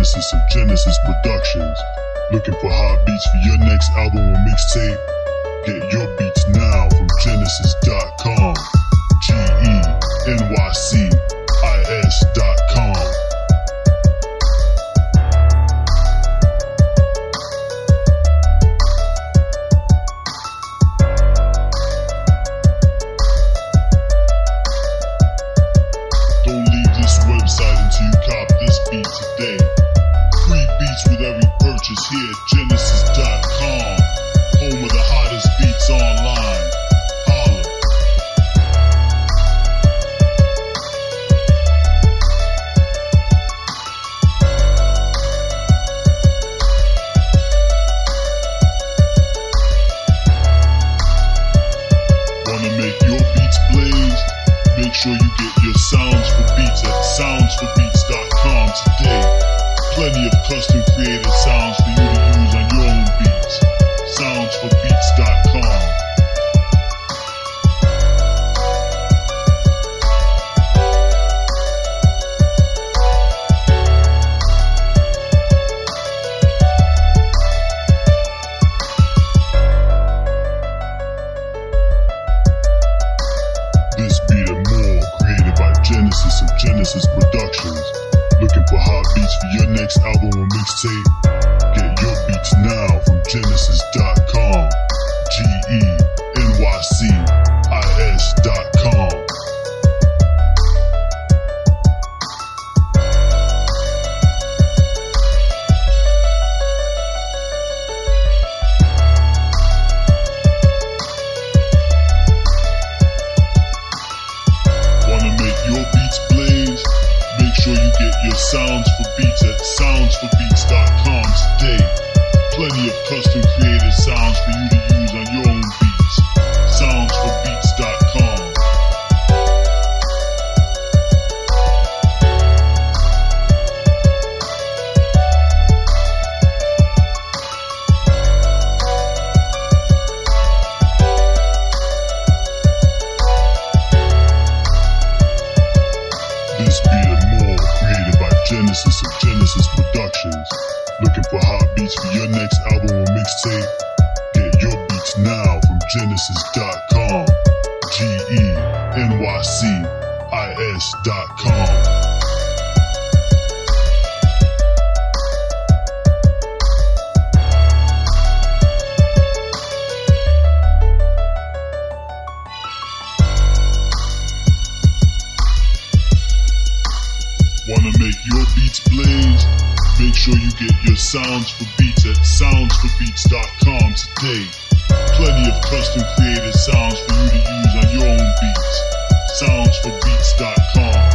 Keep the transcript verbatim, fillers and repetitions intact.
Genesis of Genesis Productions. Looking for hot beats for your next album or mixtape? Get your beats now from Genesis dot com. G E N Y C I S dot com. Website until you cop this beat today. Free beats with every purchase here at Genesis dot com. Home of the hottest beats online. Holla. Wanna make your beats blaze? Make sure you get your sounds for beats at sounds for beats dot com today. Plenty of custom created sounds for you to use on your own beats. sounds for beats dot com. This beat and more created by Genesis of Genesis Productions. Looking for hot beats for your next album or mixtape? Get your beats now from Genesis dot com. G E N Y C I S dot com. Wanna make your beats blaze? Make sure you get your sounds for beats at sounds for beats dot com today. Plenty of custom created sounds for you to use on your own beats. sounds for beats dot com. This beat and more created by Genesis of Genesis Productions. Looking for hot beats for your next album or mixtape? Get your beats now from Genesis dot com. G E N Y C I S dot com. Wanna make your beats blaze? Make sure you get your sounds for beats at sounds for beats dot com today. Plenty of custom created sounds for you to use on your own beats. sounds for beats dot com.